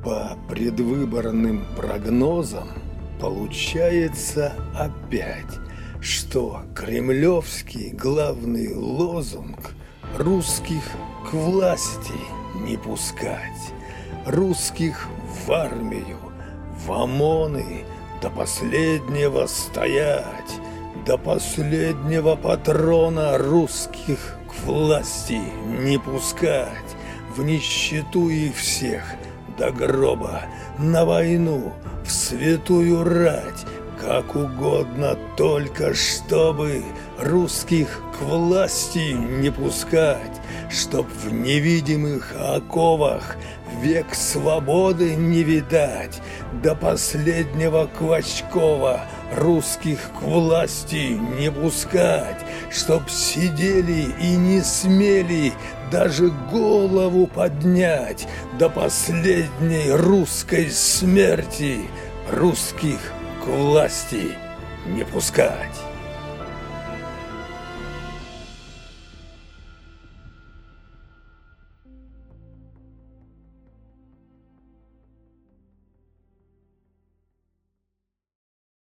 По предвыборным прогнозам получается опять, что кремлевский главный лозунг русских к власти не пускать, русских в армию, в ОМОНы до последнего стоять, до последнего патрона русских к власти не пускать, в нищету их всех до гроба, на войну, в святую рать, как угодно, только чтобы русских к власти не пускать, чтоб в невидимых оковах век свободы не видать, до последнего Квачкова русских к власти не пускать, чтоб сидели и не смели даже голову поднять, до последней русской смерти русских к власти не пускать.